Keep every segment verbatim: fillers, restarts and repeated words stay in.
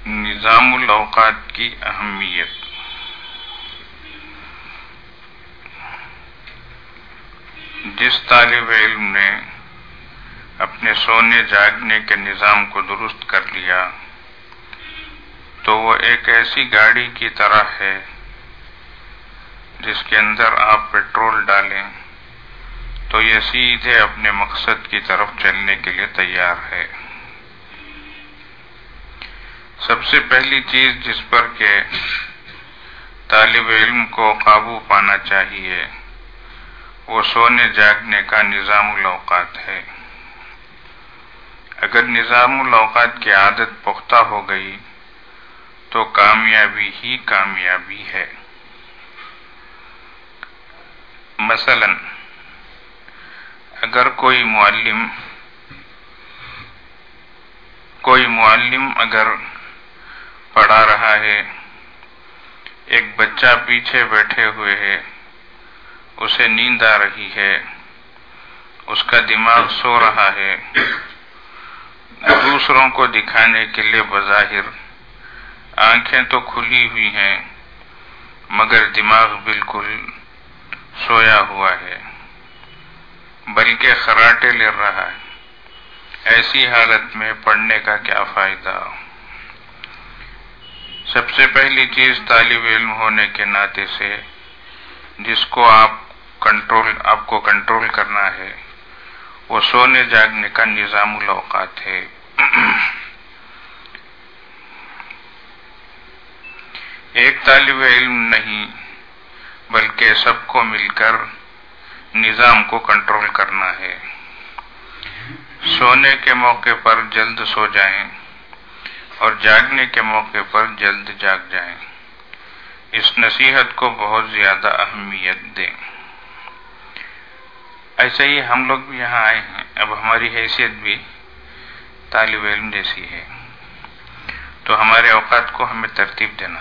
نظام الاوقات کی اہمیت۔ جس طالب علم نے اپنے سونے جاگنے کے نظام کو درست کر لیا تو وہ ایک ایسی گاڑی کی طرح ہے جس کے اندر آپ پیٹرول ڈالیں تو یہ سیدھے اپنے مقصد کی طرف چلنے کے لیے تیار ہے۔ سب سے پہلی چیز جس پر کہ طالب علم کو قابو پانا چاہیے وہ سونے جاگنے کا نظام الاوقات ہے۔ اگر نظام الاوقات کی عادت پختہ ہو گئی تو کامیابی ہی کامیابی ہے۔ مثلا اگر کوئی معلم کوئی معلم اگر پڑھا رہا ہے، ایک بچہ پیچھے بیٹھے ہوئے ہے، اسے نیند آ رہی ہے، اس کا دماغ سو رہا ہے، دوسروں کو دکھانے کے لیے بظاہر آنکھیں تو کھلی ہوئی ہیں مگر دماغ بالکل سویا ہوا ہے بلکہ خراٹے لے رہا ہے، ایسی حالت میں پڑھنے کا کیا فائدہ؟ سب سے پہلی چیز طالب علم ہونے کے ناطے سے جس کو آپ کنٹرول آپ کو کنٹرول کرنا ہے وہ سونے جاگنے کا نظام الاوقات ہے۔ ایک طالب علم نہیں بلکہ سب کو مل کر نظام کو کنٹرول کرنا ہے۔ سونے کے موقع پر جلد سو جائیں اور جاگنے کے موقع پر جلد جاگ جائیں۔ اس نصیحت کو بہت زیادہ اہمیت دیں۔ ایسے ہی ہم لوگ بھی یہاں آئے ہیں، اب ہماری حیثیت بھی طالب علم جیسی ہے تو ہمارے اوقات کو ہمیں ترتیب دینا،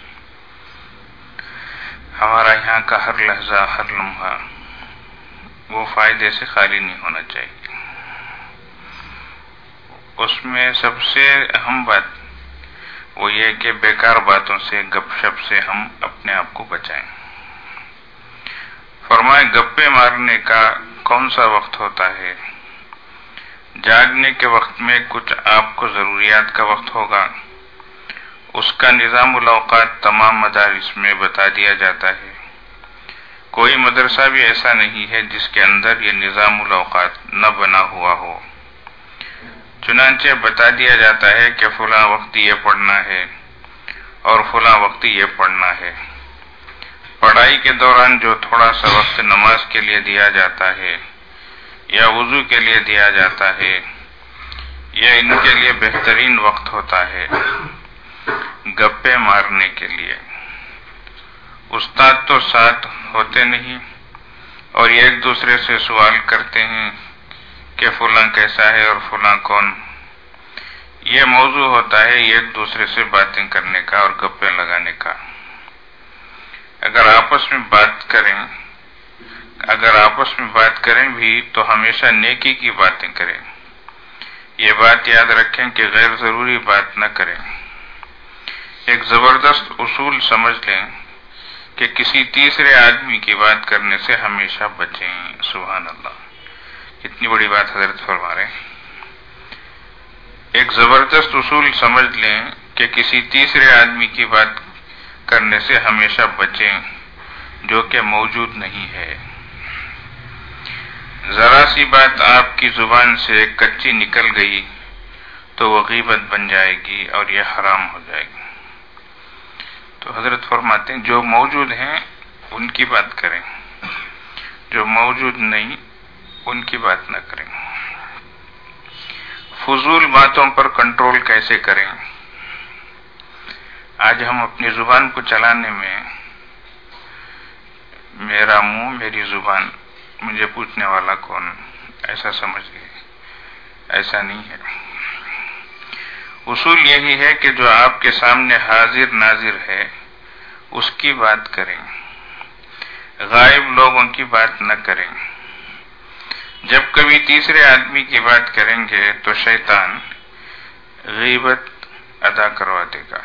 ہمارا یہاں کا ہر لحظہ ہر لمحہ وہ فائدے سے خالی نہیں ہونا چاہیے۔ اس میں سب سے اہم بات وہ یہ کہ بیکار باتوں سے گپ شپ سے ہم اپنے آپ کو بچائیں۔ فرمائے گپے مارنے کا کون سا وقت ہوتا ہے؟ جاگنے کے وقت میں کچھ آپ کو ضروریات کا وقت ہوگا، اس کا نظام الاوقات تمام مدارس میں بتا دیا جاتا ہے۔ کوئی مدرسہ بھی ایسا نہیں ہے جس کے اندر یہ نظام الاوقات نہ بنا ہوا ہو۔ چنانچہ بتا دیا جاتا ہے کہ فلاں وقت یہ پڑھنا ہے اور فلاں وقت یہ پڑھنا ہے۔ پڑھائی کے دوران جو تھوڑا سا وقت نماز کے لیے دیا جاتا ہے یا وضو کے لیے دیا جاتا ہے یہ ان کے لیے بہترین وقت ہوتا ہے گپے مارنے کے لیے۔ استاد تو ساتھ ہوتے نہیں اور یہ ایک دوسرے سے سوال کرتے ہیں کہ فلاں کیسا ہے اور فلاں کون۔ یہ موضوع ہوتا ہے ایک دوسرے سے باتیں کرنے کا اور گپے لگانے کا۔ اگر آپس میں بات کریں اگر آپس میں بات کریں بھی تو ہمیشہ نیکی کی باتیں کریں۔ یہ بات یاد رکھیں کہ غیر ضروری بات نہ کریں۔ ایک زبردست اصول سمجھ لیں کہ کسی تیسرے آدمی کی بات کرنے سے ہمیشہ بچیں۔ سبحان اللہ، کتنی بڑی بات حضرت فرما رہے ہیں۔ ایک زبردست اصول سمجھ لیں کہ کسی تیسرے آدمی کی بات کرنے سے ہمیشہ بچیں جو کہ موجود نہیں ہے۔ ذرا سی بات آپ کی زبان سے کچی نکل گئی تو وہ غیبت بن جائے گی اور یہ حرام ہو جائے گی۔ تو حضرت فرماتے ہیں جو موجود ہیں ان کی بات کریں، جو موجود نہیں ان کی بات نہ کریں۔ فضول باتوں پر کنٹرول کیسے کریں؟ آج ہم اپنی زبان کو چلانے میں میرا منہ میری زبان، مجھے پوچھنے والا کون، ایسا سمجھ گئے۔ ایسا نہیں ہے۔ اصول یہی ہے کہ جو آپ کے سامنے حاضر ناظر ہے اس کی بات کریں، غائب لوگوں کی بات نہ کریں۔ جب کبھی تیسرے آدمی کی بات کریں گے تو شیطان غیبت ادا کروا دے گا،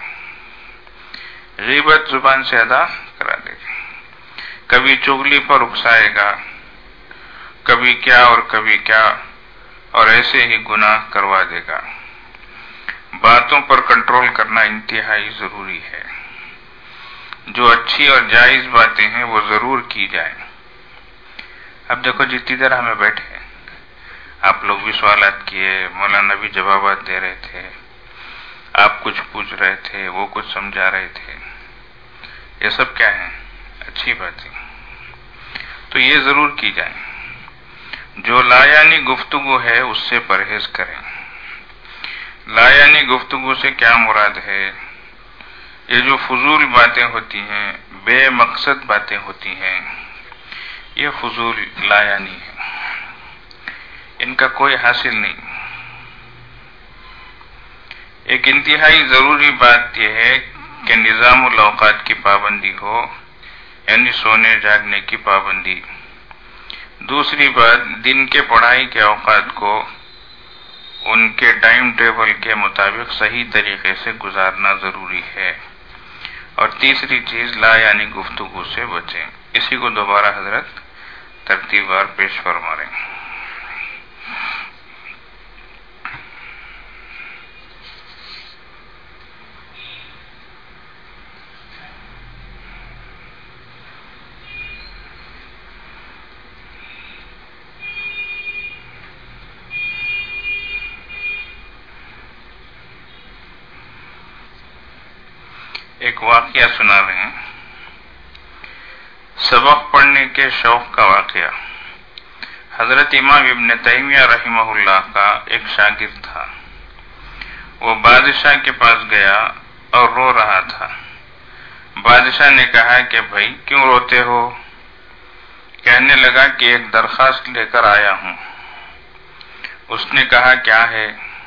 غیبت زبان سے ادا کرا دے گا، کبھی چغلی پر اکسائے گا، کبھی کیا اور کبھی کیا، اور ایسے ہی گناہ کروا دے گا۔ باتوں پر کنٹرول کرنا انتہائی ضروری ہے، جو اچھی اور جائز باتیں ہیں وہ ضرور کی جائیں۔ اب دیکھو جتنی دیر ہمیں بیٹھے آپ لوگ بھی سوالات کیے، مولانا بھی جوابات دے رہے تھے، آپ کچھ پوچھ رہے تھے، وہ کچھ سمجھا رہے تھے، یہ سب کیا ہے؟ اچھی باتیں، تو یہ ضرور کی جائیں۔ جو لایانی گفتگو ہے اس سے پرہیز کریں۔ لایانی گفتگو سے کیا مراد ہے؟ یہ جو فضول باتیں ہوتی ہیں، بے مقصد باتیں ہوتی ہیں، یہ فضول لایانی ہے، ان کا کوئی حاصل نہیں۔ ایک انتہائی ضروری بات یہ ہے کہ نظام الاوقات کی پابندی ہو، یعنی سونے جاگنے کی پابندی۔ دوسری بات، دن کے پڑھائی کے اوقات کو ان کے ٹائم ٹیبل کے مطابق صحیح طریقے سے گزارنا ضروری ہے۔ اور تیسری چیز، لا یعنی گفتگو سے بچیں۔ اسی کو دوبارہ حضرت ترتیب وار پیش فرما رہے ہیں۔ ایک واقعہ سنا رہے ہیں، سبق پڑھنے کے شوق کا واقعہ۔ حضرت امام ابن تیمیہ رحمہ اللہ کا ایک شاگرد تھا، وہ بادشاہ کے پاس گیا اور رو رہا تھا۔ بادشاہ نے کہا کہ بھائی کیوں روتے ہو؟ کہنے لگا کہ ایک درخواست لے کر آیا ہوں۔ اس نے کہا کیا ہے؟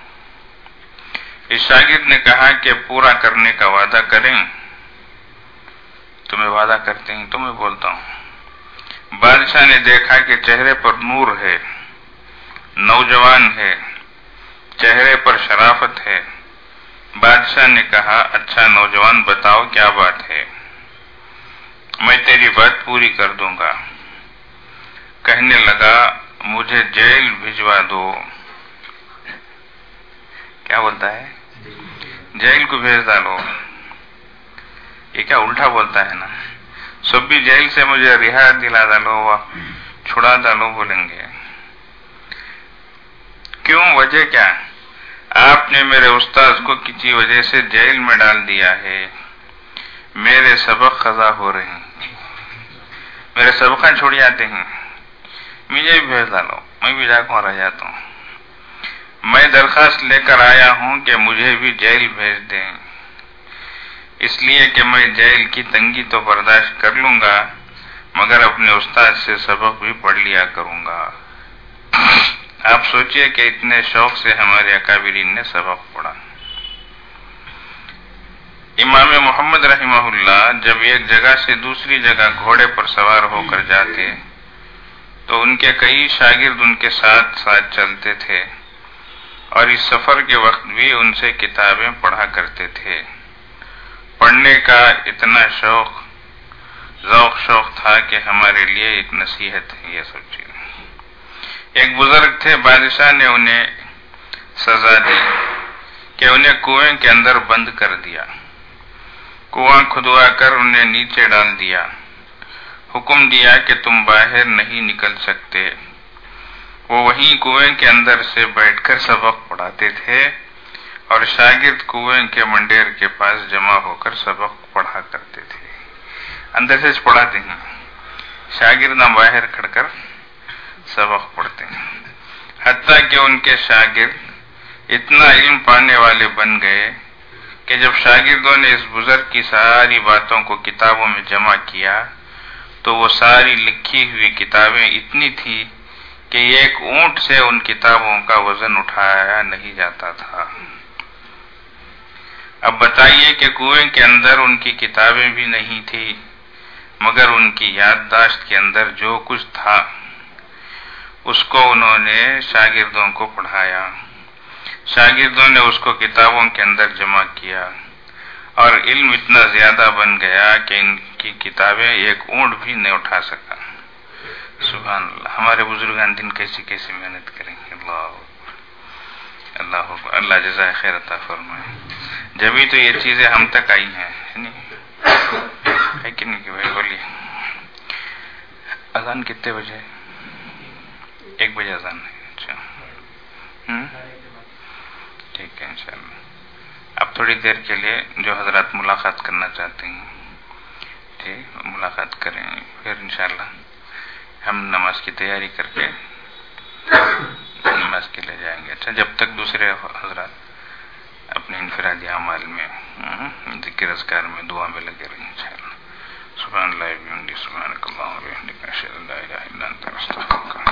اس شاگرد نے کہا کہ پورا کرنے کا وعدہ کریں۔ تمہیں وعدہ کرتے ہیں تو میں بولتا ہوں۔ بادشاہ نے دیکھا کہ چہرے پر نور ہے، نوجوان ہے، چہرے پر شرافت ہے۔ بادشاہ نے کہا اچھا نوجوان بتاؤ کیا بات ہے، میں تیری بات پوری کر دوں گا۔ کہنے لگا مجھے جیل بھجوا دو۔ کیا بولتا ہے؟ جیل کو بھیج ڈالو۔ یہ کیا الٹا بولتا ہے نا، سب بھی جیل سے مجھے رہا دلا ڈالو، چھڑا ڈالو بولیں گے۔ کیوں؟ وجہ کیا؟ آپ نے میرے استاذ کو کسی وجہ سے جیل میں ڈال دیا ہے، میرے سبق قضا ہو رہے ہیں، میرے سبقیں چھوڑ جاتے ہیں، مجھے بھی بھیج ڈالو، میں بھی جا کر رہ جاتا ہوں۔ میں درخواست لے کر آیا ہوں کہ مجھے بھی جیل بھیج دیں، اس لیے کہ میں جیل کی تنگی تو برداشت کر لوں گا، مگر اپنے استاد سے سبق بھی پڑھ لیا کروں گا۔ آپ سوچئے کہ اتنے شوق سے ہمارے اکابرین نے سبق پڑھا۔ امام محمد رحمہ اللہ جب ایک جگہ سے دوسری جگہ گھوڑے پر سوار ہو کر جاتے تو ان کے کئی شاگرد ان کے ساتھ ساتھ چلتے تھے، اور اس سفر کے وقت بھی ان سے کتابیں پڑھا کرتے تھے۔ پڑھنے کا اتنا شوق ذوق شوق تھا کہ ہمارے لیے ایک نصیحت ہے یہ سب چیز۔ ایک بزرگ تھے، بادشاہ نے انہیں سزا دی کہ انہیں کنویں کے اندر بند کر دیا، کنواں کھدوا کر انہیں نیچے ڈال دیا، حکم دیا کہ تم باہر نہیں نکل سکتے۔ وہ وہیں کنویں کے اندر سے بیٹھ کر سبق پڑھاتے تھے، اور شاگرد کنویں کے منڈیر کے پاس جمع ہو کر سبق پڑھا کرتے تھے۔ اندر سے پڑھاتے ہیں، شاگرد نہ باہر کھڑ کر سبق پڑھتے ہیں، حتیٰ کہ ان کے شاگرد اتنا علم پانے والے بن گئے کہ جب شاگردوں نے اس بزرگ کی ساری باتوں کو کتابوں میں جمع کیا تو وہ ساری لکھی ہوئی کتابیں اتنی تھی کہ ایک اونٹ سے ان کتابوں کا وزن اٹھایا نہیں جاتا تھا۔ اب بتائیے کہ کنویں کے اندر ان کی کتابیں بھی نہیں تھی، مگر ان کی یادداشت کے اندر جو کچھ تھا اس کو انہوں نے شاگردوں کو پڑھایا۔ شاگردوں نے اس کو کتابوں کے اندر جمع کیا اور علم اتنا زیادہ بن گیا کہ ان کی کتابیں ایک اونٹ بھی نہیں اٹھا سکا. سبحان اللہ. ہمارے بزرگان دن کیسی کیسی محنت کریں گے. اللہ اللہ اللہ جزائے خیر عطا فرمائے. جبھی تو یہ چیزیں ہم تک آئی ہیں ہے کہ نہیں کہ بھائی بولیے. اذان کتنے بجے؟ ایک بجے اذان ہے. اچھا ٹھیک ہے انشاءاللہ. اب تھوڑی دیر کے لیے جو حضرات ملاقات کرنا چاہتے ہیں ٹھیک ملاقات کریں، پھر انشاءاللہ ہم نماز کی تیاری کر کے نماز کے لیے جائیں گے. اچھا جب تک دوسرے حضرات اپنے انفرادی اعمال میں ذکر اذکار میں دعا میں لگے رہیں انشاءاللہ. سبحان اللہ و بحمدہ سبحانک اللہم و بحمدک اشہد ان لا الہ الا انت استغفرک.